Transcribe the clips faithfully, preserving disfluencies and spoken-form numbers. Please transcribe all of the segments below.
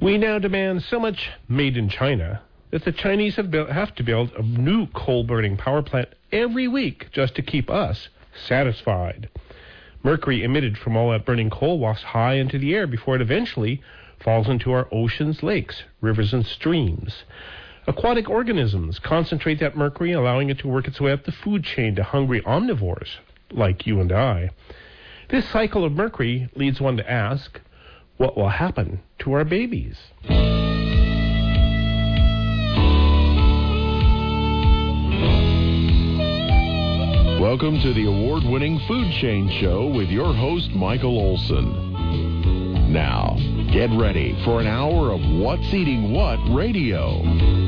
We now demand so much made in China that the Chinese have, built, have to build a new coal-burning power plant every week just to keep us satisfied. Mercury emitted from all that burning coal wafts high into the air before it eventually falls into our oceans, lakes, rivers, and streams. Aquatic organisms concentrate that mercury, allowing it to work its way up the food chain to hungry omnivores like you and I. This cycle of mercury leads one to ask, what will happen to our babies? Welcome to the award-winning Food Chain Show with your host, Michael Olson. Now, get ready for an hour of What's Eating What radio.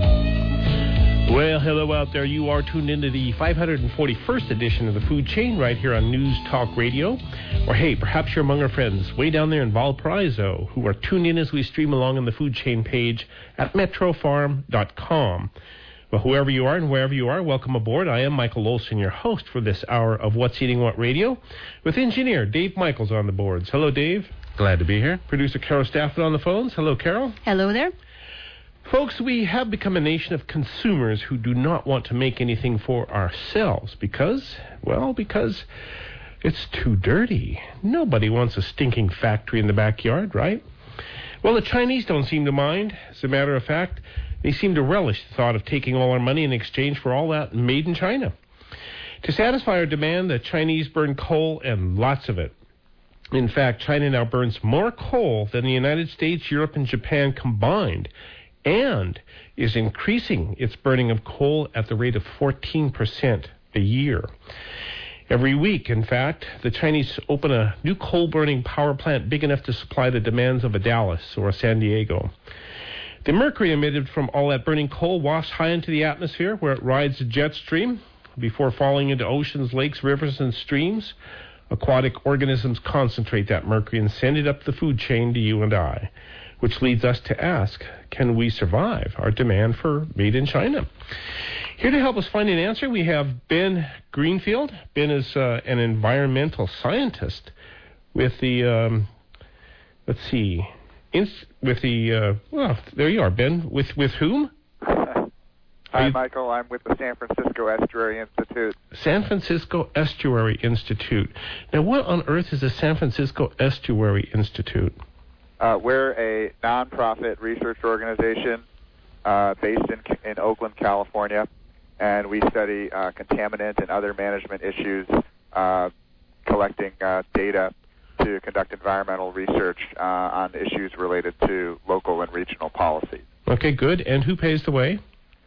Well, hello out there. You are tuned into the five hundred forty-first edition of the Food Chain right here on News Talk Radio. Or hey, perhaps you're among our friends way down there in Valparaiso who are tuned in as we stream along on the Food Chain page at metro farm dot com. Well, whoever you are and wherever you are, welcome aboard. I am Michael Olson, your host for this hour of What's Eating What Radio, with engineer Dave Michaels on the boards. Hello, Dave. Glad to be here. Producer Carol Stafford on the phones. Hello, Carol. Hello there. Folks, we have become a nation of consumers who do not want to make anything for ourselves because, well, because it's too dirty. Nobody wants a stinking factory in the backyard, right? Well, the Chinese don't seem to mind. As a matter of fact, they seem to relish the thought of taking all our money in exchange for all that made in China. To satisfy our demand, the Chinese burn coal and lots of it. In fact, China now burns more coal than the United States, Europe, and Japan combined, and is increasing its burning of coal at the rate of fourteen percent a year. Every week, in fact, the Chinese open a new coal-burning power plant big enough to supply the demands of a Dallas or a San Diego. The mercury emitted from all that burning coal wafts high into the atmosphere where it rides a jet stream before falling into oceans, lakes, rivers, and streams. Aquatic organisms concentrate that mercury and send it up the food chain to you and I, which leads us to ask, can we survive our demand for made in China? Here to help us find an answer, we have Ben Greenfield. Ben is uh, an environmental scientist with the, um, let's see, ins- with the, uh, well, there you are, Ben. With, with whom? Hi, Michael. I'm with the San Francisco Estuary Institute. San Francisco Estuary Institute. Now, what on earth is the San Francisco Estuary Institute? Uh, we're a nonprofit research organization uh, based in, in Oakland, California, and we study uh, contaminant and other management issues, uh, collecting uh, data to conduct environmental research uh, on issues related to local and regional policy. Okay, good. And who pays the way?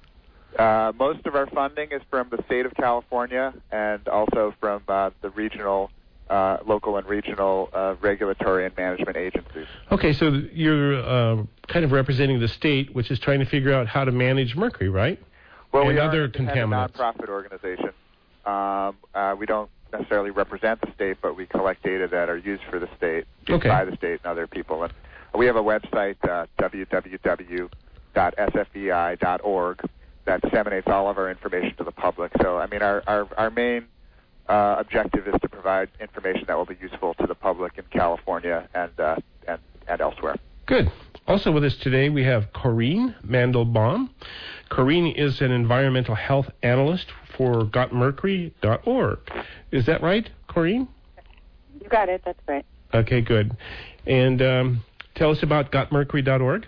Uh, most of our funding is from the state of California and also from uh, the regional Uh, local and regional uh, regulatory and management agencies. Okay, so you're uh, kind of representing the state, which is trying to figure out how to manage mercury, right? Well, and we other are contaminants. a nonprofit organization. Um, uh, we don't necessarily represent the state, but we collect data that are used for the state, used okay. by the state and other people. And we have a website, uh, w w w dot s f e i dot org, that disseminates all of our information to the public. So, I mean, our, our, our main Uh, objective is to provide information that will be useful to the public in California and uh, and, and elsewhere. Good. Also with us today, we have Corinne Mandelbaum. Corinne is an environmental health analyst for got mercury dot org. Is that right, Corinne? You got it. That's right. Okay, good. And um, tell us about got mercury dot org.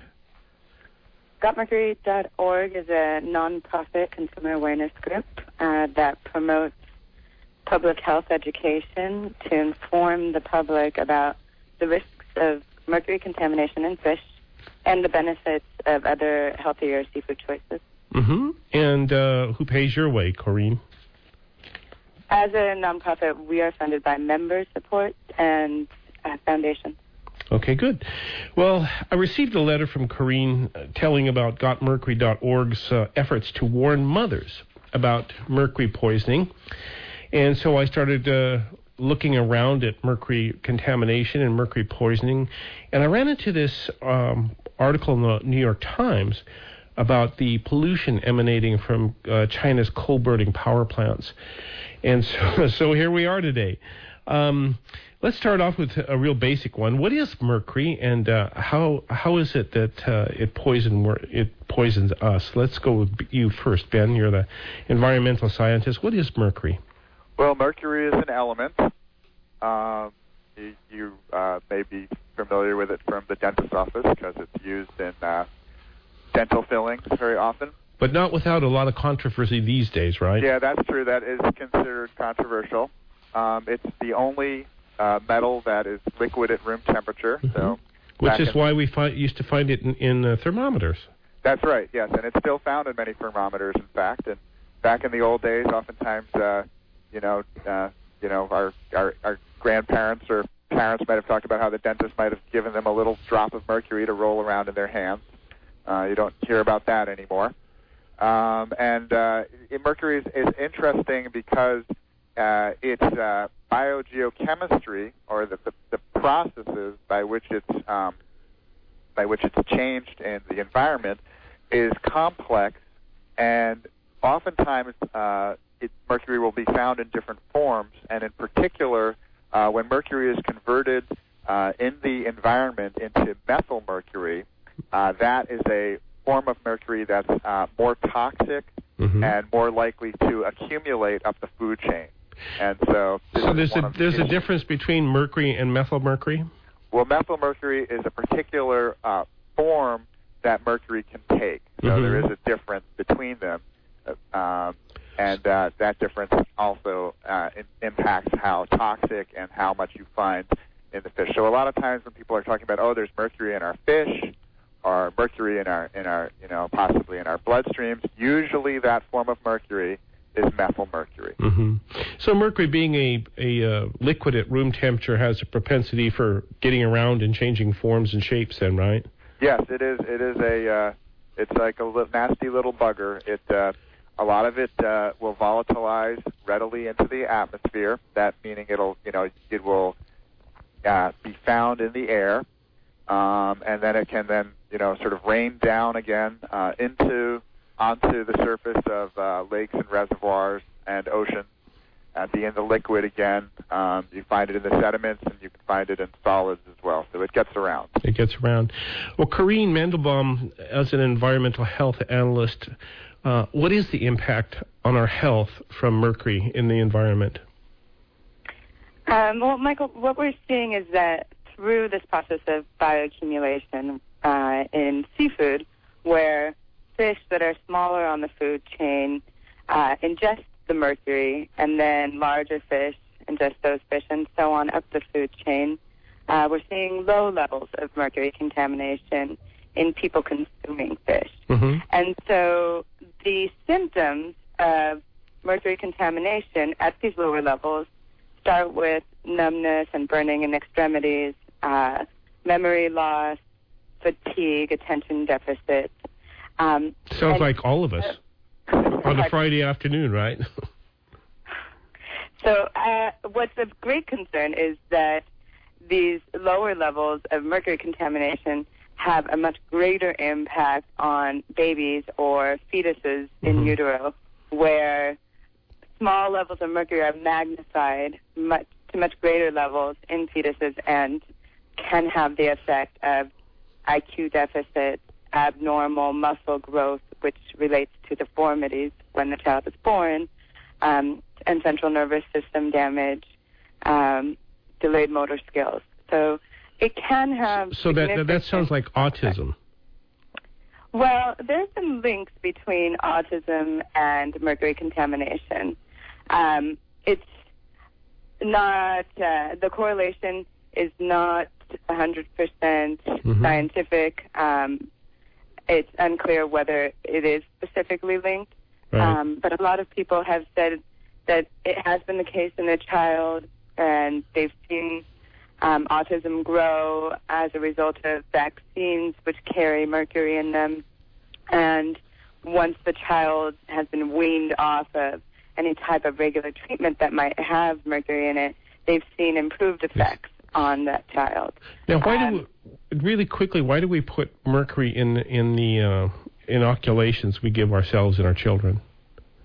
got mercury dot org is a nonprofit consumer awareness group uh, that promotes public health education to inform the public about the risks of mercury contamination in fish and the benefits of other healthier seafood choices. Mm-hmm. And uh, who pays your way, Corinne? As a nonprofit, we are funded by member support and uh, foundations. Okay, good. Well, I received a letter from Corinne uh, telling about got mercury dot org's uh, efforts to warn mothers about mercury poisoning. And so I started uh, looking around at mercury contamination and mercury poisoning, and I ran into this um, article in the New York Times about the pollution emanating from uh, China's coal-burning power plants. And so, so here we are today. Um, Let's start off with a real basic one. What is mercury, and uh, how how is it that uh, it poison it poisons us? Let's go with you first, Ben. You're the environmental scientist. What is mercury? Well, mercury is an element. Um, you you uh, may be familiar with it from the dentist's office because it's used in uh, dental fillings very often. But not without a lot of controversy these days, right? Yeah, that's true. That is considered controversial. Um, it's the only uh, metal that is liquid at room temperature. Mm-hmm. So, which is why we find, used to find it in, in uh, thermometers. That's right, yes. And it's still found in many thermometers, in fact. And back in the old days, oftentimes, uh, you know, uh, you know, our, our, our grandparents or parents might have talked about how the dentist might have given them a little drop of mercury to roll around in their hands. Uh, you don't hear about that anymore. Um, and uh, mercury is, is interesting because uh, its uh, biogeochemistry, or the, the, the processes by which it's um, by which it's changed in the environment, is complex, and oftentimes uh, it, mercury will be found in different forms. And in particular, uh, when mercury is converted uh, in the environment into methyl mercury, uh, that is a form of mercury that's uh, more toxic mm-hmm. and more likely to accumulate up the food chain. And so, so there's a there's a difference between mercury and methyl mercury? Well, methyl mercury is a particular uh, form that mercury can take. So mm-hmm. there is a difference between them, uh, um, and uh, that difference also uh, in, impacts how toxic and how much you find in the fish. So a lot of times when people are talking about, oh, there's mercury in our fish, or mercury in our, in our, you know, possibly in our bloodstreams, usually that form of mercury is methyl mercury. Mm-hmm. So mercury, being a, a uh, liquid at room temperature, has a propensity for getting around and changing forms and shapes then, right? Yes, it is. It is a, uh, it's like a li- nasty little bugger. It, uh, a lot of it uh, will volatilize readily into the atmosphere, that meaning it'll, you know, it will uh, be found in the air. Um, and then it can then, you know, sort of rain down again uh, into onto the surface of uh, lakes and reservoirs and oceans, and be in the liquid again. Um, you find it in the sediments, and you can find it in solids as well. So it gets around. It gets around. Well, Corrine Mandelbaum, as an environmental health analyst, uh, what is the impact on our health from mercury in the environment? Um, well, Michael, what we're seeing is that through this process of bioaccumulation uh, in seafood, where fish that are smaller on the food chain uh, ingest the mercury, and then larger fish ingest those fish, and so on up the food chain, uh, we're seeing low levels of mercury contamination in people consuming fish. Mm-hmm. And so the symptoms of mercury contamination at these lower levels start with numbness and burning in extremities, uh, memory loss, fatigue, attention deficit. Um, Sounds like all of us on a Friday afternoon, right? So uh, what's of great concern is that these lower levels of mercury contamination have a much greater impact on babies or fetuses mm-hmm. in utero, where small levels of mercury are magnified much, to much greater levels in fetuses and can have the effect of I Q deficit, abnormal muscle growth, which relates to deformities when the child is born, um, and central nervous system damage, um, delayed motor skills. So it can have... So that, that sounds like autism. Well, there's some links between autism and mercury contamination. Um, it's not... Uh, the correlation is not one hundred percent mm-hmm. scientific. Um, it's unclear whether it is specifically linked. Right. Um, but a lot of people have said that it has been the case in a child, and they've seen um, autism grow as a result of vaccines which carry mercury in them. And once the child has been weaned off of any type of regular treatment that might have mercury in it, they've seen improved effects yes. on that child. Now, why um, do we, really quickly, why do we put mercury in in the uh, inoculations we give ourselves and our children?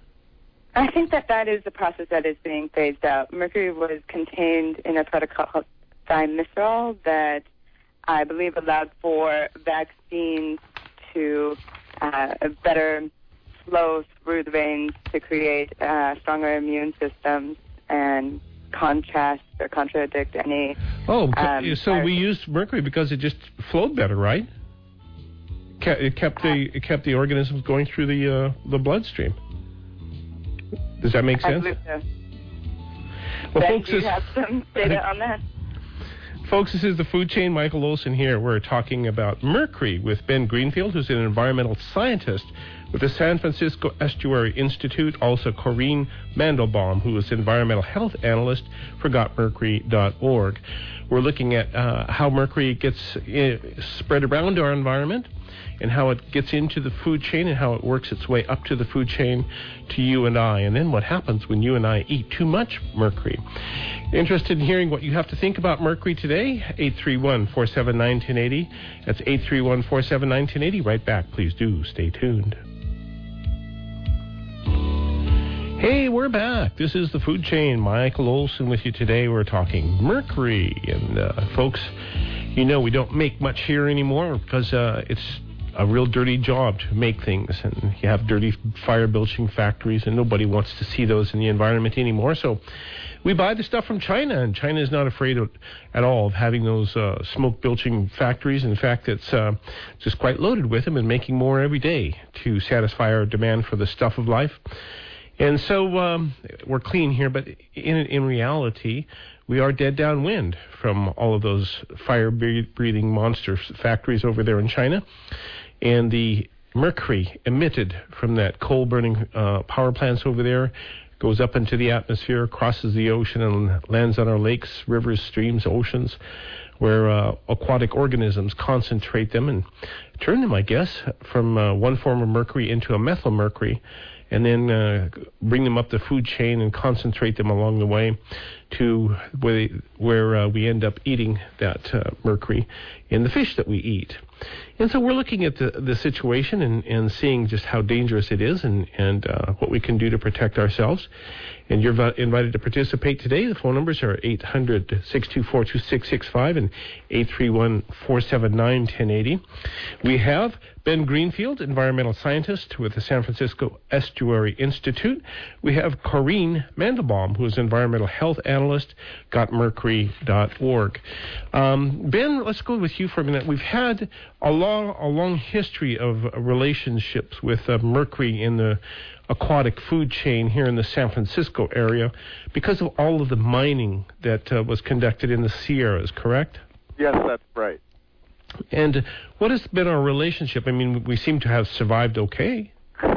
I think that that is the process that is being phased out. Mercury was contained in a protocol thimerosal that I believe allowed for vaccines to uh, better flow through the veins to create uh, stronger immune systems and contrast or contradict any. Oh, um, so viruses. we used mercury because it just flowed better, right? It kept the it kept the organisms going through the uh, the bloodstream. Does that make I sense? believe so. Well, Ben, folks, do you this, have some data on that? folks, this is the Food Chain. Michael Olson here. We're talking about mercury with Ben Greenfield, who's an environmental scientist with the San Francisco Estuary Institute. Also, Corrine Mandelbaum, who is environmental health analyst for got mercury dot org. We're looking at uh, how mercury gets uh, spread around our environment, and how it gets into the food chain, and how it works its way up to the food chain to you and I, and then what happens when you and I eat too much mercury. Interested in hearing what you have to think about mercury today? eight three one, four seven nine, one zero eight zero. That's eight three one, four seven nine, one zero eight zero. Right back. Please do stay tuned. Hey, we're back. This is the Food Chain. Michael Olson with you today. We're talking mercury. And, uh, folks, you know we don't make much here anymore because uh, it's a real dirty job to make things. And you have dirty fire-belching factories, and nobody wants to see those in the environment anymore. So we buy the stuff from China, and China is not afraid of, at all of having those uh, smoke-belching factories. In fact, it's uh, just quite loaded with them and making more every day to satisfy our demand for the stuff of life. And so um, we're clean here, but in in reality, we are dead downwind from all of those fire-breathing monster factories over there in China. And the mercury emitted from that coal-burning uh, power plants over there goes up into the atmosphere, crosses the ocean, and lands on our lakes, rivers, streams, oceans, where uh, aquatic organisms concentrate them and turn them, I guess, from uh, one form of mercury into a methylmercury, and then uh, bring them up the food chain and concentrate them along the way to where, where uh, we end up eating that uh, mercury in the fish that we eat. And so we're looking at the, the situation and, and seeing just how dangerous it is and, and uh, what we can do to protect ourselves. And you're v- invited to participate today. The phone numbers are eight hundred, six two four, two six six five and eight three one, four seven nine, one zero eight zero. We have Ben Greenfield, environmental scientist with the San Francisco Estuary Institute. We have Corrine Mandelbaum, who is environmental health analyst, got mercury dot org. Um, Ben, let's go with you for a minute. We've had a long, a long history of relationships with uh, mercury in the aquatic food chain here in the San Francisco area because of all of the mining that uh, was conducted in the Sierras, correct? Yes, that's right. And what has been our relationship? I mean, we seem to have survived okay.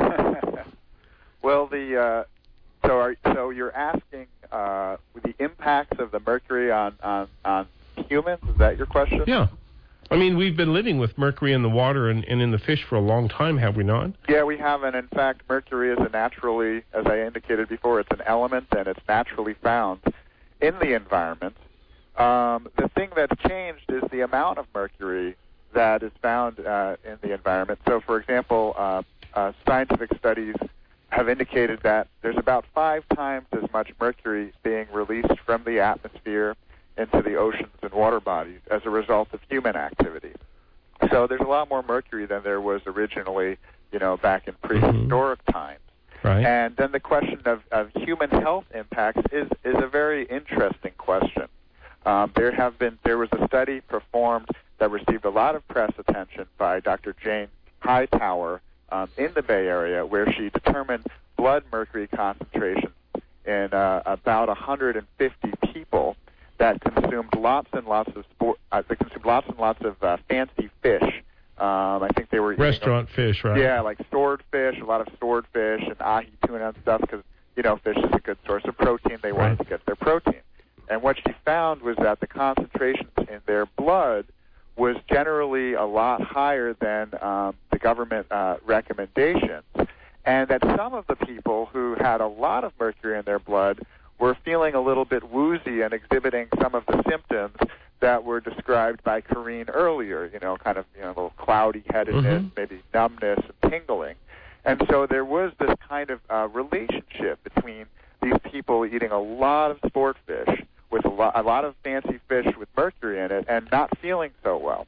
Well, the uh, so are, so you're asking uh, the impacts of the mercury on, on, on humans? Is that your question? Yeah. I mean, we've been living with mercury in the water and, and in the fish for a long time, have we not? Yeah, we have, and in fact, mercury is a naturally, as I indicated before, it's an element, and it's naturally found in the environment. Um, the thing that's changed is the amount of mercury that is found uh, in the environment. So, for example, uh, uh, scientific studies have indicated that there's about five times as much mercury being released from the atmosphere into the oceans and water bodies as a result of human activity. So there's a lot more mercury than there was originally, you know, back in prehistoric mm-hmm. times. Right. And then the question of, of human health impacts is, is a very interesting question. Um, there have been there was a study performed that received a lot of press attention by Doctor Jane Hightower um, in the Bay Area, where she determined blood mercury concentrations in uh, about one hundred fifty people that consumed lots and lots of sport, uh, that consumed lots and lots of uh, fancy fish. Um, I think they were restaurant eating, fish, right? Yeah, like stored fish, a lot of stored fish and ahi tuna and stuff, because you know fish is a good source of protein. They right. wanted to get their protein. And what she found was that the concentrations in their blood was generally a lot higher than um, the government uh, recommendations, and that some of the people who had a lot of mercury in their blood were feeling a little bit woozy and exhibiting some of the symptoms that were described by Corrine earlier, you know, kind of, you know, a little cloudy-headedness, mm-hmm. maybe numbness and tingling. And so there was this kind of uh, relationship between these people eating a lot of sport fish with a, lo- a lot of fancy fish with mercury in it and not feeling so well.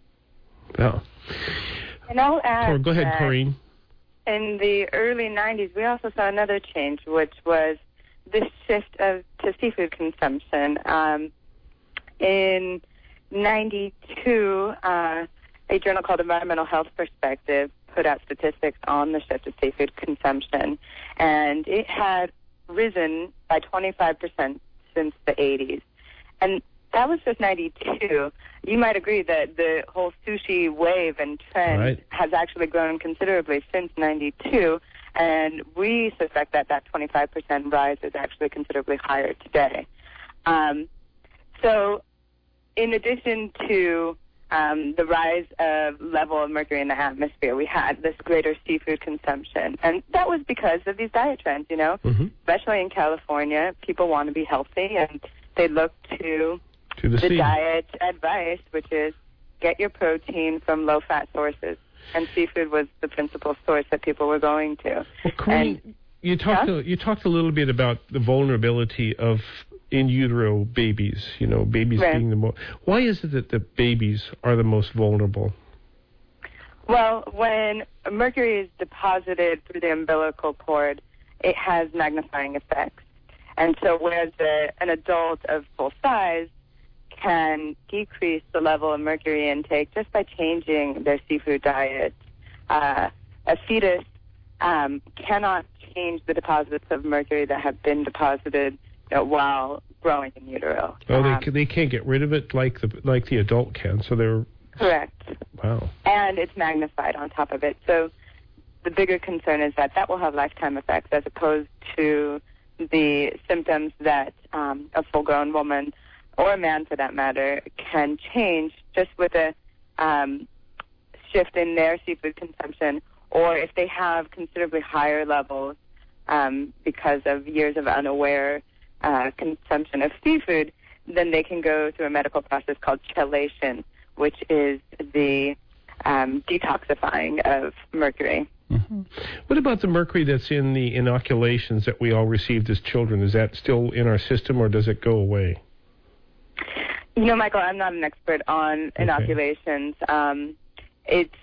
Oh. And I'll add Cor- Go ahead, that Corrine. in the early nineties, we also saw another change, which was this shift of to seafood consumption. Um, in ninety-two, uh, a journal called Environmental Health Perspective put out statistics on the shift to seafood consumption, and it had risen by twenty-five percent since the eighties. And that was just ninety-two. You might agree that the whole sushi wave and trend Right. has actually grown considerably since ninety-two, and we suspect that that twenty-five percent rise is actually considerably higher today. Um, so in addition to um, the rise of level of mercury in the atmosphere, we had this greater seafood consumption. And that was because of these diet trends, you know, Mm-hmm. especially in California. People want to be healthy, and they look to To the, the sea. diet advice, which is get your protein from low-fat sources. And seafood was the principal source that people were going to. Well, Corrine, you talked Huh? a, you talked a little bit about the vulnerability of in utero babies. You know, babies Right. being the most. Why is it that the babies are the most vulnerable? Well, when mercury is deposited through the umbilical cord, it has magnifying effects. And so whereas the, an adult of full size can decrease the level of mercury intake just by changing their seafood diet, uh, a fetus um, cannot change the deposits of mercury that have been deposited you know, while growing in utero. Oh, Um, they ca- they can't get rid of it like the like the adult can. So they're correct. wow. And it's magnified on top of it. So the bigger concern is that that will have lifetime effects as opposed to the symptoms that um, a full-grown woman or a man, for that matter, can change just with a um, shift in their seafood consumption, or if they have considerably higher levels um, because of years of unaware uh, consumption of seafood, then they can go through a medical process called chelation, which is the um, detoxifying of mercury. Mm-hmm. What about the mercury that's in the inoculations that we all received as children? Is that still in our system, or does it go away? You know, Michael, I'm not an expert on Okay. inoculations. Um, it's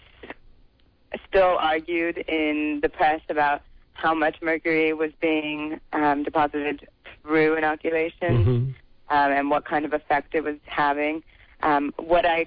still argued in the press about how much mercury was being um, deposited through inoculations Mm-hmm. um, and what kind of effect it was having. Um, what I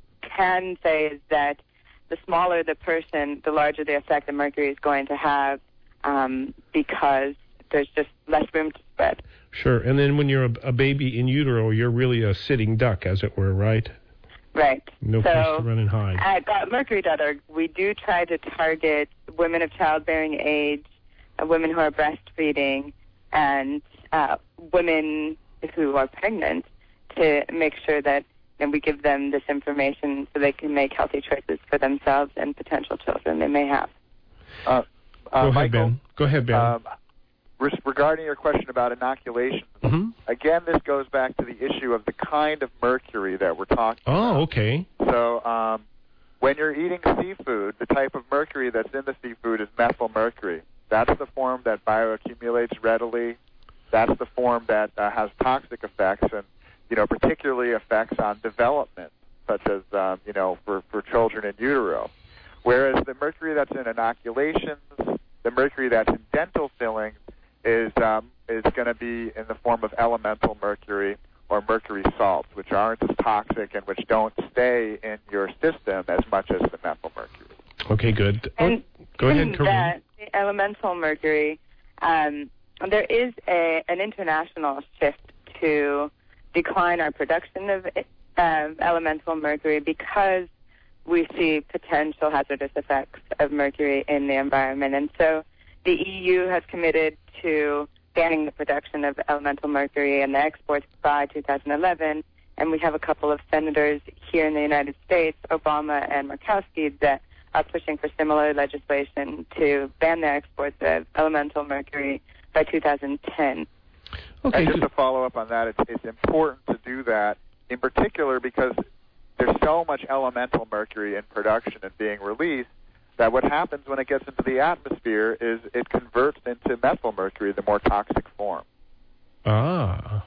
can say is that the smaller the person, the larger the effect the mercury is going to have um, because there's just less room to spread. Sure. And then when you're a, a baby in utero, you're really a sitting duck, as it were, right? Right. No so, place to run and hide. At got mercury dot org, we do try to target women of childbearing age, uh, women who are breastfeeding, and uh, women who are pregnant to make sure that and we give them this information so they can make healthy choices for themselves and potential children they may have. Uh, uh, Go ahead, Michael, Ben. Go ahead, Ben. Um, res- regarding your question about inoculation, mm-hmm. again, this goes back to the issue of the kind of mercury that we're talking about. Oh, okay. So um, when you're eating seafood, the type of mercury that's in the seafood is methylmercury. That's the form that bioaccumulates readily. That's the form that uh, has toxic effects and, you know, particularly effects on development, such as, um, you know, for, for children in utero. Whereas the mercury that's in inoculations, the mercury that's in dental fillings, is um, is going to be in the form of elemental mercury or mercury salts, which aren't as toxic and which don't stay in your system as much as the methylmercury. Okay, good. And oh, go ahead, in Corinne. that, the elemental mercury, um, there is a, an international shift to decline our production of um, elemental mercury because we see potential hazardous effects of mercury in the environment. And so the E U has committed to banning the production of elemental mercury and the exports by two thousand eleven. And we have a couple of senators here in the United States, Obama and Murkowski, that are pushing for similar legislation to ban the exports of elemental mercury by two thousand ten. Okay, And just good. to follow up on that, it's, it's important to do that, in particular because there's so much elemental mercury in production and being released that what happens when it gets into the atmosphere is it converts into methylmercury, the more toxic form. Ah,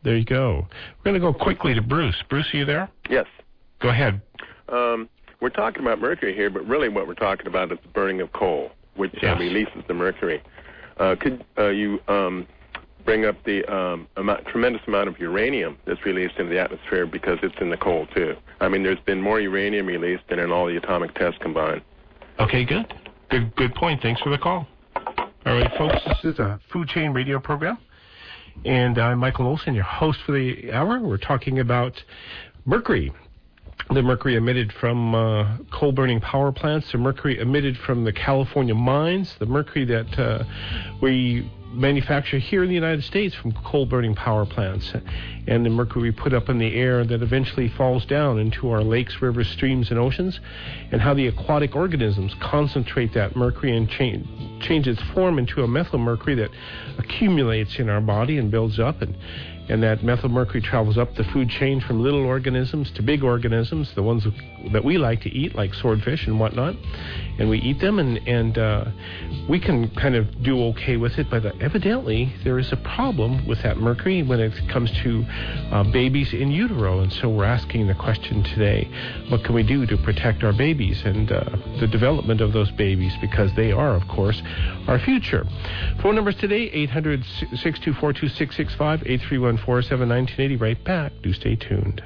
There you go. We're going to go quickly to Bruce. Bruce, are you there? Yes. Go ahead. Um, we're talking about mercury here, but really what we're talking about is the burning of coal, which Yes. uh, releases the mercury. Uh, could uh, you um, bring up the um, amount, tremendous amount of uranium that's released into the atmosphere because it's in the coal, too? I mean, there's been more uranium released than in all the atomic tests combined. Okay, good. Good, good point. Thanks for the call. All right, folks, this is a Food Chain Radio program, and I'm Michael Olson, your host for the hour. We're talking about mercury, the mercury emitted from uh, coal-burning power plants, the mercury emitted from the California mines, the mercury that uh, we manufacture here in the United States from coal-burning power plants, and the mercury we put up in the air that eventually falls down into our lakes, rivers, streams, and oceans, and how the aquatic organisms concentrate that mercury and change, change its form into a methylmercury that accumulates in our body and builds up, and and that methylmercury travels up the food chain from little organisms to big organisms, the ones that we like to eat, like swordfish and whatnot, and we eat them, and, and uh, we can kind of do okay with it, but uh, evidently there is a problem with that mercury when it comes to uh, babies in utero, and so we're asking the question today, what can we do to protect our babies and uh, the development of those babies, because they are, of course, our future. Phone numbers today, eight hundred, six two four, two six six five, eight three one, four seven, one nine eight zero. Right back. Do stay tuned.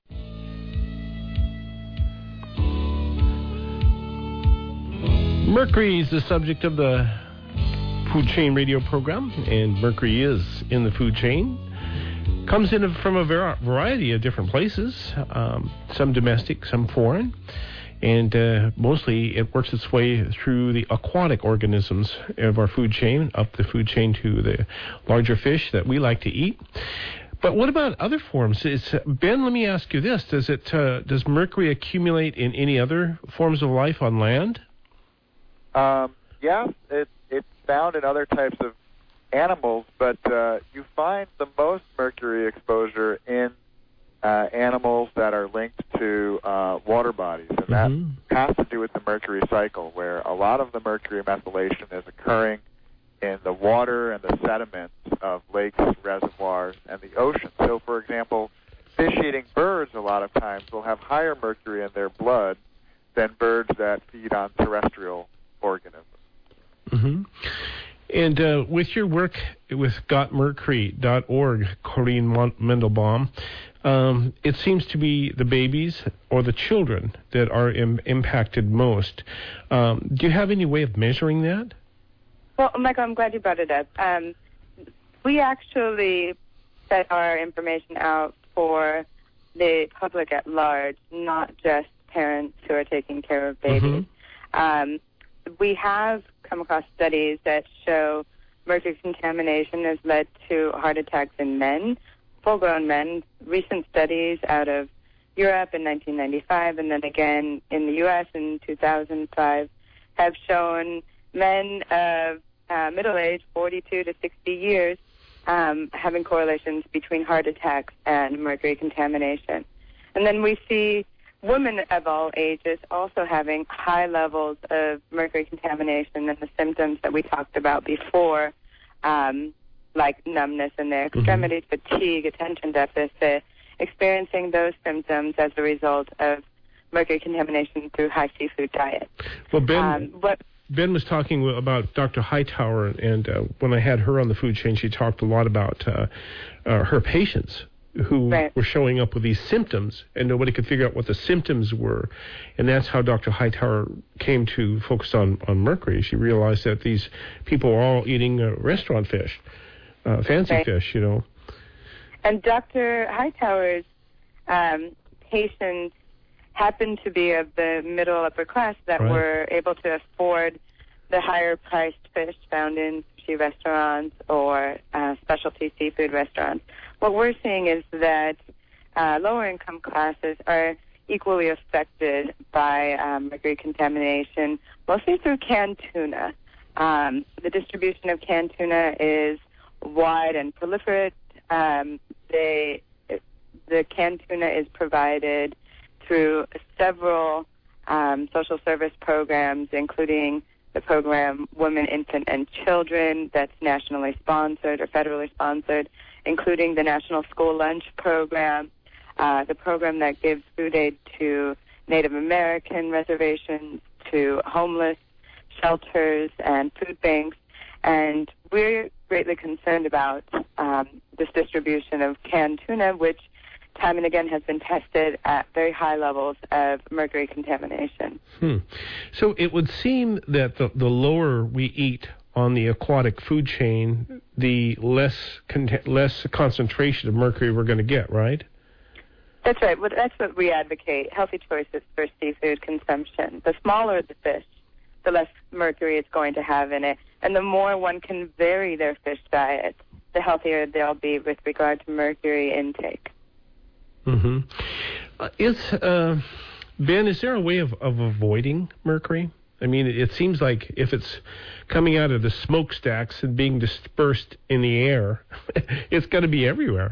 Mercury is the subject of the Food Chain Radio program, and mercury is in the food chain. Comes in from a var- variety of different places, um, some domestic, some foreign, and uh, mostly it works its way through the aquatic organisms of our food chain, up the food chain to the larger fish that we like to eat. But what about other forms? It's, Ben, let me ask you this. Does it uh, does mercury accumulate in any other forms of life on land? Um, yes, it, it's found in other types of animals, but uh, you find the most mercury exposure in uh, animals that are linked to uh, water bodies, and Mm-hmm. that has to do with the mercury cycle, where a lot of the mercury methylation is occurring in the water and the sediments of lakes, reservoirs, and the ocean. So, for example, fish-eating birds a lot of times will have higher mercury in their blood than birds that feed on terrestrial organisms. Mm-hmm. And uh, with your work with got mercury dot org, Corrine Mendelbaum, um, it seems to be the babies or the children that are Im- impacted most. Um, do you have any way of measuring that? Well, Michael, I'm glad you brought it up. Um, we actually set our information out for the public at large, not just parents who are taking care of babies. Mm-hmm. Um, we have come across studies that show mercury contamination has led to heart attacks in men, full-grown men. Recent studies out of Europe in nineteen ninety-five and then again in the U S in two thousand five have shown men of uh, middle age, forty-two to sixty years, um, having correlations between heart attacks and mercury contamination. And then we see women of all ages also having high levels of mercury contamination and the symptoms that we talked about before, um, like numbness in their extremities, mm-hmm. fatigue, attention deficit, experiencing those symptoms as a result of mercury contamination through high seafood diet. Well, Ben, um, what, Ben was talking about Doctor Hightower, and uh, when I had her on the food chain, she talked a lot about uh, uh, her patients who right. were showing up with these symptoms, and nobody could figure out what the symptoms were. And that's how Doctor Hightower came to focus on, on mercury. She realized that these people are all eating uh, restaurant fish, uh, fancy right. fish, you know. And Doctor Hightower's um, patients happened to be of the middle upper class that right. were able to afford the higher-priced fish found in sushi restaurants or uh, specialty seafood restaurants. What we're seeing is that uh, lower-income classes are equally affected by um, mercury contamination, mostly through canned tuna. Um, the distribution of canned tuna is wide and proliferate. Um, they, the canned tuna is provided through several um, social service programs, including the program Women, Infant, and Children that's nationally sponsored or federally sponsored. including the National School Lunch Program, uh, the program that gives food aid to Native American reservations, to homeless shelters and food banks. And we're greatly concerned about um, this distribution of canned tuna, which time and again has been tested at very high levels of mercury contamination. Hmm. So it would seem that the, the lower we eat on the aquatic food chain, the less con- less concentration of mercury we're going to get, right? That's right. Well, that's what we advocate, healthy choices for seafood consumption. The smaller the fish, the less mercury it's going to have in it. And the more one can vary their fish diet, the healthier they'll be with regard to mercury intake. Mm-hmm. Uh, is, uh, Ben, is there a way of, of avoiding mercury? I mean, it, it seems like if it's coming out of the smokestacks and being dispersed in the air, it's going to be everywhere.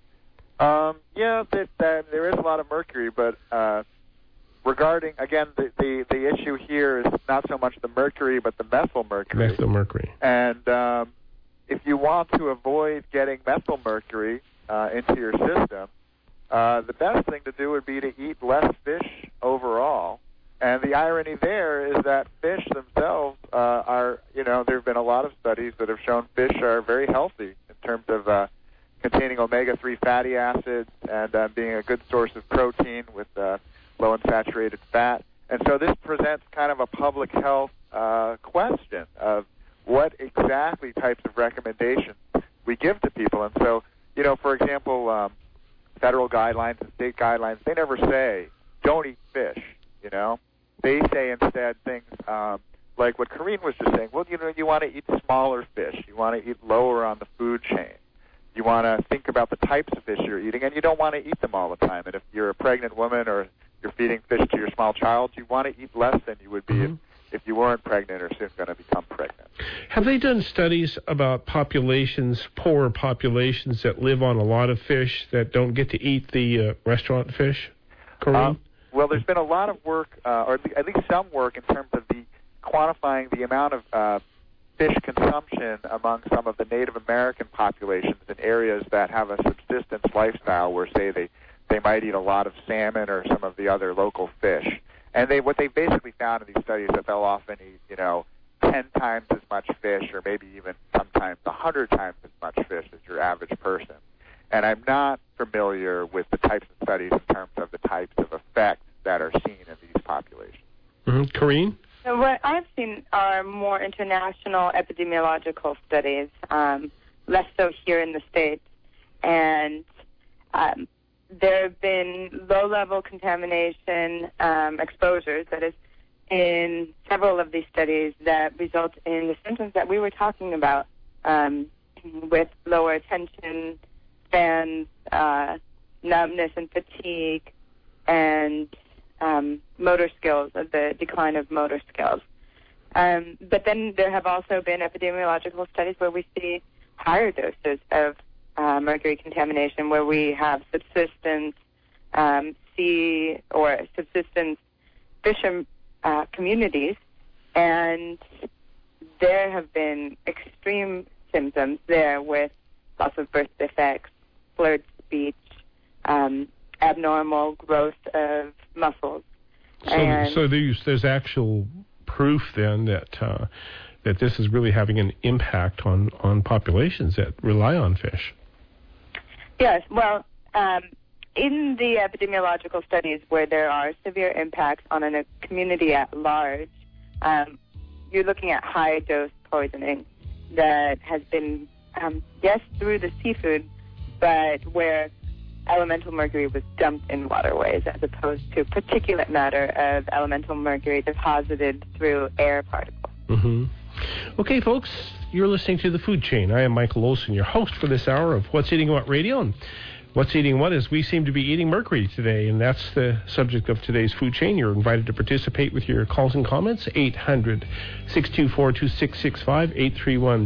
Um, yeah, that, that, there is a lot of mercury, but uh, regarding, again, the, the, the issue here is not so much the mercury, but the methylmercury. Methylmercury. And um, if you want to avoid getting methylmercury uh, into your system, uh, the best thing to do would be to eat less fish overall. And the irony there is that fish themselves uh, are, you know, there have been a lot of studies that have shown fish are very healthy in terms of uh, containing omega three fatty acids and uh, being a good source of protein with uh, low unsaturated fat. And so this presents kind of a public health uh, question of what exactly types of recommendations we give to people. And so, you know, for example, um, federal guidelines and state guidelines, they never say, don't eat fish, you know. They say instead things um, like what Corrine was just saying. Well, you know, you want to eat smaller fish. You want to eat lower on the food chain. You want to think about the types of fish you're eating, and you don't want to eat them all the time. And if you're a pregnant woman or you're feeding fish to your small child, you want to eat less than you would be mm-hmm. if, if you weren't pregnant or soon going to become pregnant. Have they done studies about populations, poor populations that live on a lot of fish that don't get to eat the uh, restaurant fish, Corrine? Um, Well, there's been a lot of work, uh, or at least some work, in terms of the quantifying the amount of uh, fish consumption among some of the Native American populations in areas that have a subsistence lifestyle, where, say, they, they might eat a lot of salmon or some of the other local fish. And they what they basically found in these studies is that they'll often eat, you know, ten times as much fish, or maybe even sometimes a hundred times as much fish as your average person. And I'm not familiar with the types of studies in terms of the types of effects that are seen in these populations. Mm-hmm. Corrine? So what I've seen are more international epidemiological studies, um, less so here in the States. And um, there have been low-level contamination um, exposures, that is, in several of these studies that result in the symptoms that we were talking about, um, with lower attention spans, uh, numbness and fatigue, and um, motor skills, the decline of motor skills. Um, but then there have also been epidemiological studies where we see higher doses of uh, mercury contamination, where we have subsistence um, sea or subsistence fisher uh, communities, and there have been extreme symptoms there with loss of birth defects, slurred speech, um, abnormal growth of muscles. So, and so there's, there's actual proof then that uh, that this is really having an impact on, on populations that rely on fish. Yes, well, um, in the epidemiological studies where there are severe impacts on a community at large, um, you're looking at high-dose poisoning that has been, um, yes, through the seafood, but where elemental mercury was dumped in waterways as opposed to particulate matter of elemental mercury deposited through air particles. Mm-hmm. Okay, folks, you're listening to The Food Chain. I am Michael Olson, your host for this hour of What's Eating What Radio. And What's Eating What is we seem to be eating mercury today, and that's the subject of today's Food Chain. You're invited to participate with your calls and comments, eight hundred, six two four, two six six five, eight three one,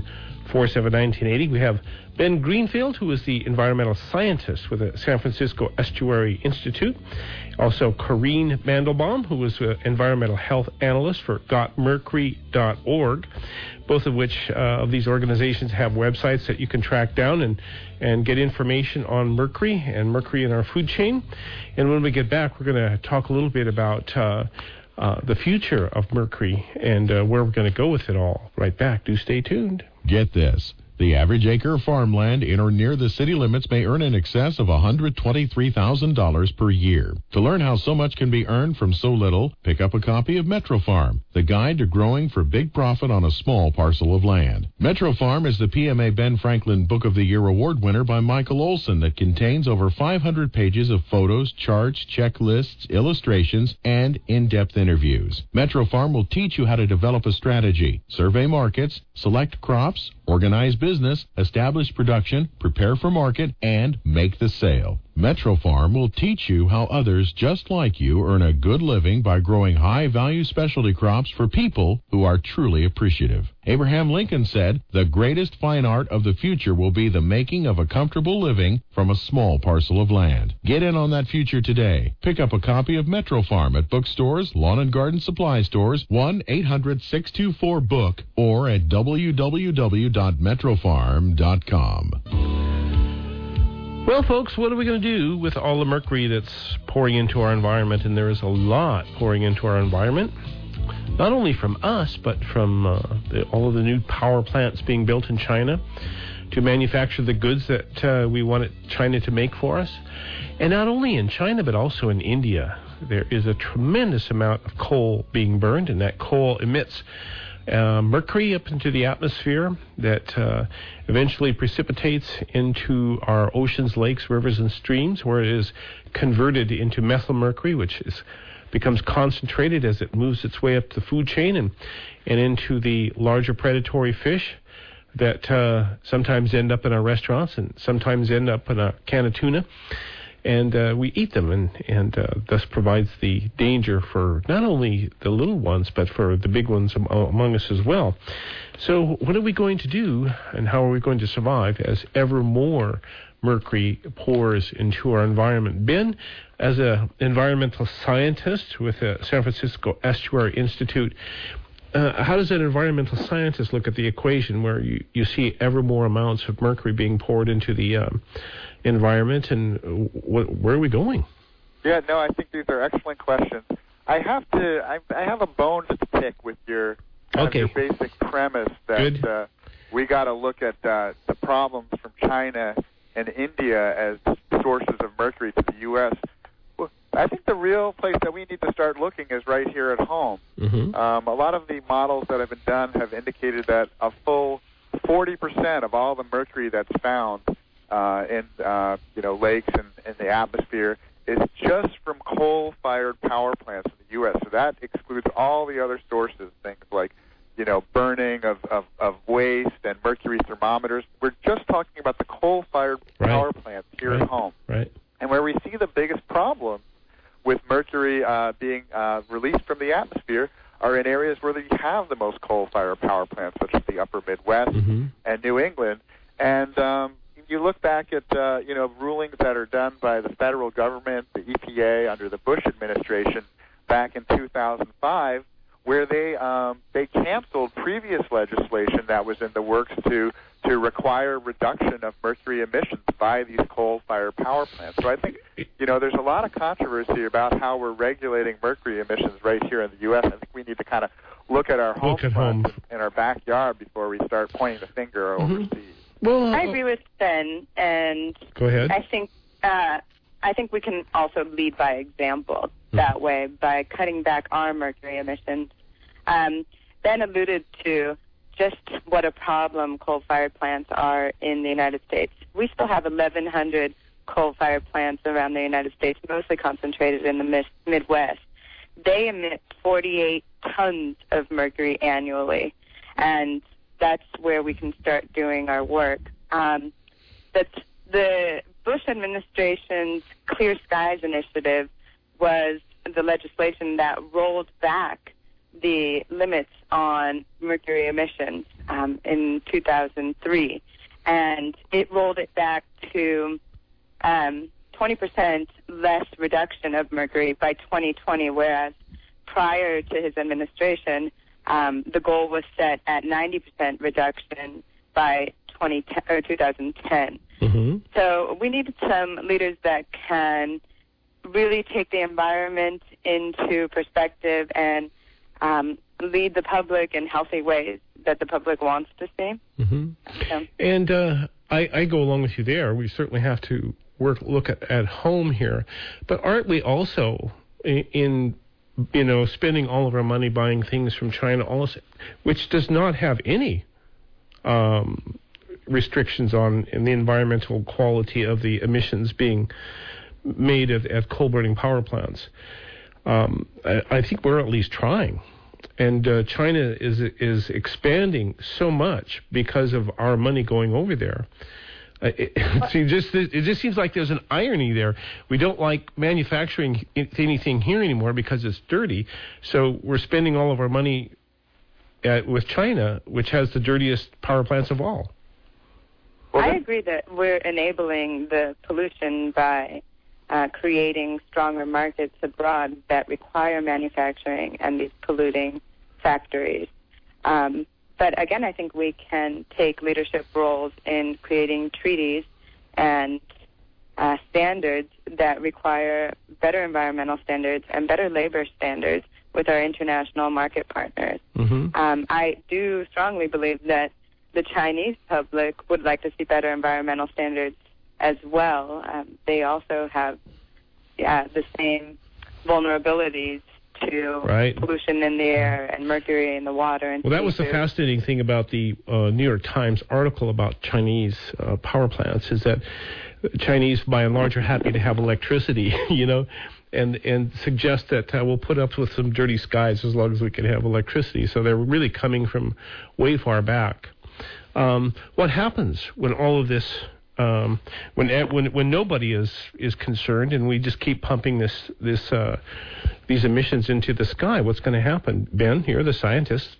four seven, nineteen eighty. We have Ben Greenfield, who is the environmental scientist with the San Francisco Estuary Institute. Also, Corrine Mandelbaum, who is an environmental health analyst for got mercury dot org, both of which uh, of these organizations have websites that you can track down and, and get information on mercury and mercury in our food chain. And when we get back, we're going to talk a little bit about uh, uh, the future of mercury and uh, where we're going to go with it all. Right back. Do stay tuned. Get this. The average acre of farmland in or near the city limits may earn in excess of one hundred twenty-three thousand dollars per year. To learn how so much can be earned from so little, pick up a copy of Metro Farm, the guide to growing for big profit on a small parcel of land. Metro Farm is the P M A Ben Franklin Book of the Year award winner by Michael Olson that contains over five hundred pages of photos, charts, checklists, illustrations, and in-depth interviews. Metro Farm will teach you how to develop a strategy, survey markets, select crops, organize business, establish production, prepare for market, and make the sale. Metro Farm will teach you how others just like you earn a good living by growing high-value specialty crops for people who are truly appreciative. Abraham Lincoln said, "The greatest fine art of the future will be the making of a comfortable living from a small parcel of land." Get in on that future today. Pick up a copy of Metro Farm at bookstores, lawn and garden supply stores, one eight hundred, six two four, book, or at w w w dot metro farm dot com. Well, folks, what are we going to do with all the mercury that's pouring into our environment? And there is a lot pouring into our environment, not only from us, but from uh, the, all of the new power plants being built in China to manufacture the goods that uh, we want China to make for us. And not only in China, but also in India. There is a tremendous amount of coal being burned, and that coal emits Uh, mercury up into the atmosphere that uh, eventually precipitates into our oceans, lakes, rivers, and streams, where it is converted into methyl mercury, which is becomes concentrated as it moves its way up the food chain and, and into the larger predatory fish that uh, sometimes end up in our restaurants and sometimes end up in a can of tuna. And uh, we eat them, and, and uh, thus provides the danger for not only the little ones, but for the big ones am- among us as well. So what are we going to do, and how are we going to survive as ever more mercury pours into our environment? Ben, as an environmental scientist with the San Francisco Estuary Institute, uh, how does an environmental scientist look at the equation where you, you see ever more amounts of mercury being poured into the um, environment, and wh- where are we going? Yeah, no, I think these are excellent questions. I have to, I, I have a bone to pick with your, kind okay. of your basic premise that uh, we got to look at uh, the problems from China and India as sources of mercury to the U S Well, I think the real place that we need to start looking is right here at home. Mm-hmm. Um, a lot of the models that have been done have indicated that a full forty percent of all the mercury that's found Uh, in uh, you know lakes and in the atmosphere is just from coal-fired power plants in the U S So that excludes all the other sources, things like you know burning of, of, of waste and mercury thermometers. We're just talking about the coal-fired right. power plants here right. at home. Right. And where we see the biggest problem with mercury uh, being uh, released from the atmosphere are in areas where you have the most coal-fired power plants, such as the upper Midwest mm-hmm. and New England. And um, you look back at uh, you know rulings that are done by the federal government, the E P A under the Bush administration back in two thousand five, where they um, they canceled previous legislation that was in the works to to require reduction of mercury emissions by these coal-fired power plants. So I think you know there's a lot of controversy about how we're regulating mercury emissions right here in the U S I think we need to kind of look at our home at front home. in our backyard before we start pointing the finger Mm-hmm. overseas. Well, I agree with Ben, and go ahead. I think uh, I think we can also lead by example mm-hmm. that way by cutting back our mercury emissions. Um, Ben alluded to just what a problem coal-fired plants are in the United States. We still have eleven hundred coal-fired plants around the United States, mostly concentrated in the mis- Midwest. They emit forty-eight tons of mercury annually, and that's where we can start doing our work. Um, that's the Bush administration's Clear Skies initiative was the legislation that rolled back the limits on mercury emissions um, in two thousand three, and it rolled it back to um, twenty percent less reduction of mercury by twenty twenty, whereas prior to his administration, um, the goal was set at ninety percent reduction by twenty ten, or two thousand ten. Mm-hmm. So we need some leaders that can really take the environment into perspective and um, lead the public in healthy ways that the public wants to see. Mm-hmm. So. And uh, I, I go along with you there. We certainly have to work look at, at home here. But aren't we also in, in, you know, spending all of our money buying things from China, also, which does not have any um, restrictions on in the environmental quality of the emissions being made at, at coal-burning power plants? Um, I, I think we're at least trying. And uh, China is is expanding so much because of our money going over there. Uh, it, it, just, it just seems like there's an irony there. We don't like manufacturing anything here anymore because it's dirty, so we're spending all of our money at, with China, which has the dirtiest power plants of all. I agree that we're enabling the pollution by Uh, creating stronger markets abroad that require manufacturing and these polluting factories. Um, but again, I think we can take leadership roles in creating treaties and uh, standards that require better environmental standards and better labor standards with our international market partners. Mm-hmm. Um, I do strongly believe that the Chinese public would like to see better environmental standards as well. Um, they also have yeah, the same vulnerabilities to right. pollution in the air and mercury in the water. And well, that was the fascinating thing about the uh, New York Times article about Chinese uh, power plants, is that Chinese, by and large, are happy to have electricity, you know, and and suggest that uh, we'll put up with some dirty skies as long as we can have electricity. So they're really coming from way far back. Um, what happens when all of this, um, when when when nobody is is concerned, and we just keep pumping this this uh, these emissions into the sky? What's going to happen, Ben? You're the scientist.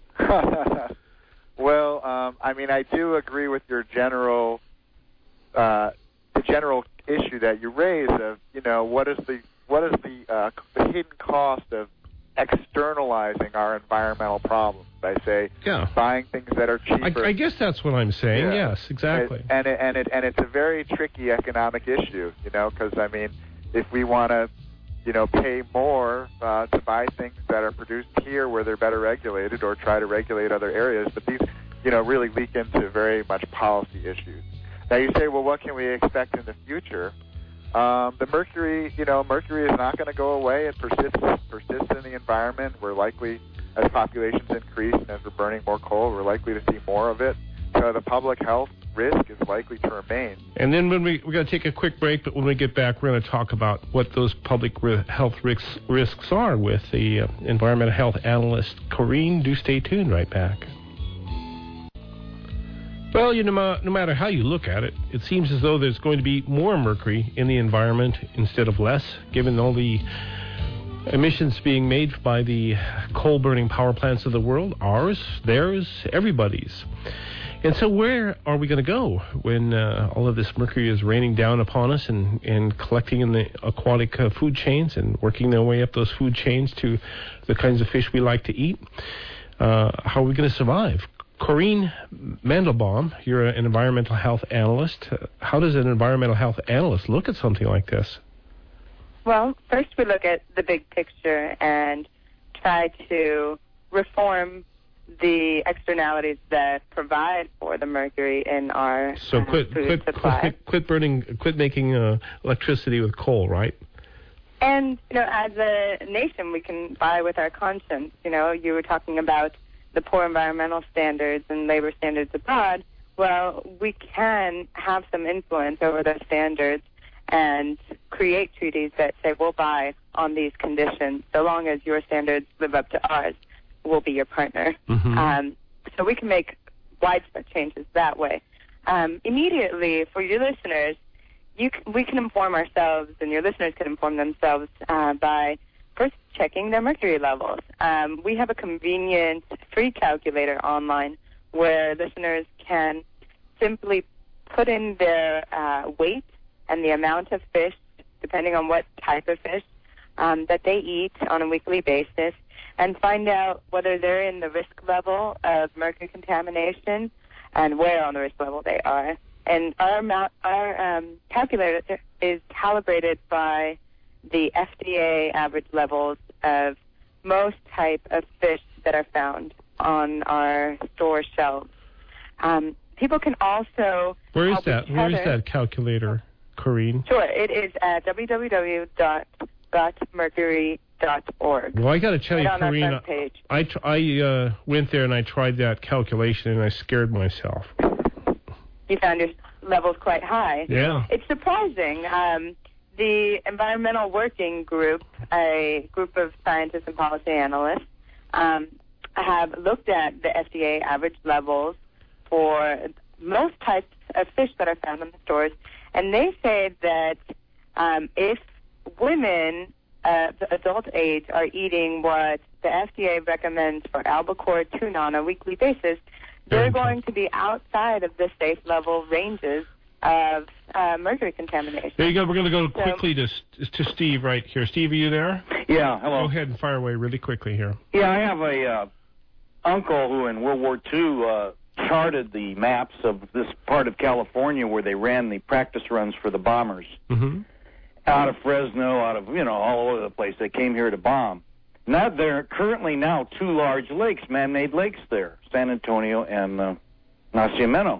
Well, um, I mean, I do agree with your general uh, the general issue that you raise of, you know, what is the what is the, uh, the hidden cost of externalizing our environmental problems. I say, yeah. buying things that are cheaper. I, I guess that's what I'm saying. Yeah. Yes, exactly. And, and it, and it and it's a very tricky economic issue, you know, because I mean, if we want to, you know, pay more uh, to buy things that are produced here where they're better regulated, or try to regulate other areas, but these, you know, really leak into very much policy issues. Now you say, well, what can we expect in the future? Um, the mercury, you know, mercury is not going to go away. It persists, persists in the environment. We're likely, as populations increase and as we're burning more coal, we're likely to see more of it. So the public health risk is likely to remain. And then when we, we're going to take a quick break, but when we get back, we're going to talk about what those public ri- health risks, risks are with the uh, environmental health analyst, Corinne. Do stay tuned. Right back. Well, you know, no matter how you look at it, it seems as though there's going to be more mercury in the environment instead of less, given all the emissions being made by the coal-burning power plants of the world, ours, theirs, everybody's. And so where are we going to go when uh, all of this mercury is raining down upon us and, and collecting in the aquatic uh, food chains and working their way up those food chains to the kinds of fish we like to eat? Uh, how are we going to survive? Corinne Mandelbaum, you're an environmental health analyst. Uh, how does an environmental health analyst look at something like this? Well, first we look at the big picture and try to reform the externalities that provide for the mercury in our so quit, uh, food quit, supply. Quit, quit burning, quit making uh, electricity with coal, right? And, you know, as a nation, we can buy with our conscience. You know, you were talking about the poor environmental standards and labor standards abroad. Well, we can have some influence over those standards and create treaties that say we'll buy on these conditions. So long as your standards live up to ours, we'll be your partner. Mm-hmm. Um, so we can make widespread changes that way. Um, immediately, for your listeners, you can, we can inform ourselves, and your listeners can inform themselves uh, by first checking their mercury levels. Um, we have a convenient free calculator online where listeners can simply put in their uh, weight and the amount of fish, depending on what type of fish, um, that they eat on a weekly basis, and find out whether they're in the risk level of mercury contamination and where on the risk level they are. And our amount, our um, calculator is calibrated by the F D A average levels of most type of fish that are found on our store shelves. Um, people can also... Where is that? Where is that calculator, Corinne? Sure. It is at w w w dot gut mercury dot org. Well, I got to tell you, right Corinne, on our front page. I, tr- I uh, went there and I tried that calculation and I scared myself. You found your levels quite high. Yeah. It's surprising. Um, the Environmental Working Group, a group of scientists and policy analysts, um, have looked at the F D A average levels for most types of fish that are found in the stores, and they say that um, if women uh, the adult age are eating what the F D A recommends for albacore tuna on a weekly basis, they're going to be outside of the safe level ranges of uh, mercury contamination. There you go. We're going to go quickly to to Steve right here. Steve, are you there? Yeah, hello. Go ahead and fire away really quickly here. Yeah, I have a uh, uncle who in World War Two uh, charted the maps of this part of California where they ran the practice runs for the bombers. Mm-hmm. Out of Fresno, out of, you know, all over the place. They came here to bomb. Now there are currently now two large lakes, man-made lakes there, San Antonio and uh, Nacimiento.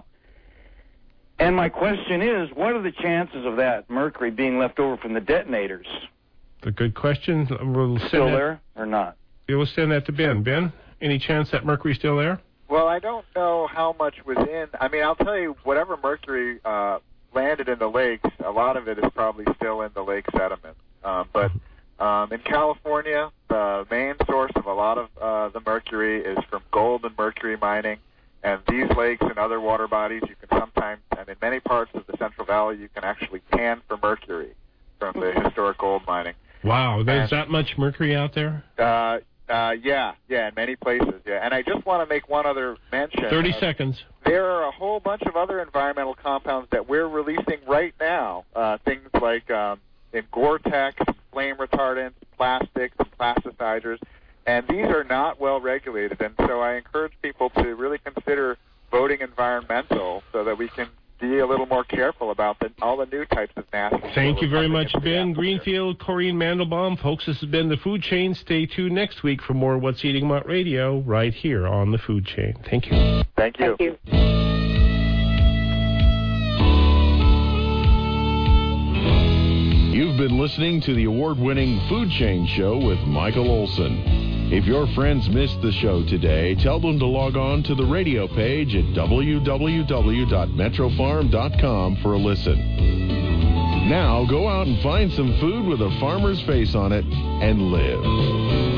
And my question is, what are the chances of that mercury being left over from the detonators? A good question. We'll send Still that, there or not? Yeah, we'll send that to Ben. Ben, any chance that mercury's still there? Well, I don't know how much was in. I mean, I'll tell you, whatever mercury uh, landed in the lakes, a lot of it is probably still in the lake sediment. Um, but um, in California, the main source of a lot of uh, the mercury is from gold and mercury mining. And these lakes and other water bodies, you can sometimes, and in many parts of the Central Valley, you can actually pan for mercury from the historic gold mining. Wow, there's and, that much mercury out there? Uh, uh, yeah, yeah, in many places, yeah. And I just want to make one other mention. thirty of, seconds. There are a whole bunch of other environmental compounds that we're releasing right now, uh, things like um, in Gore-Tex, flame retardants, plastics, and plasticizers. And these are not well regulated, and so I encourage people to really consider voting environmental so that we can be a little more careful about the, all the new types of nasty. Thank you very much, Ben Greenfield, Corinne Mandelbaum. Folks, this has been The Food Chain. Stay tuned next week for more What's Eating What Radio right here on The Food Chain. Thank you. Thank you. Thank you. You've been listening to the award-winning Food Chain Show with Michael Olson. If your friends missed the show today, tell them to log on to the radio page at w w w dot metro farm dot com for a listen. Now go out and find some food with a farmer's face on it and live.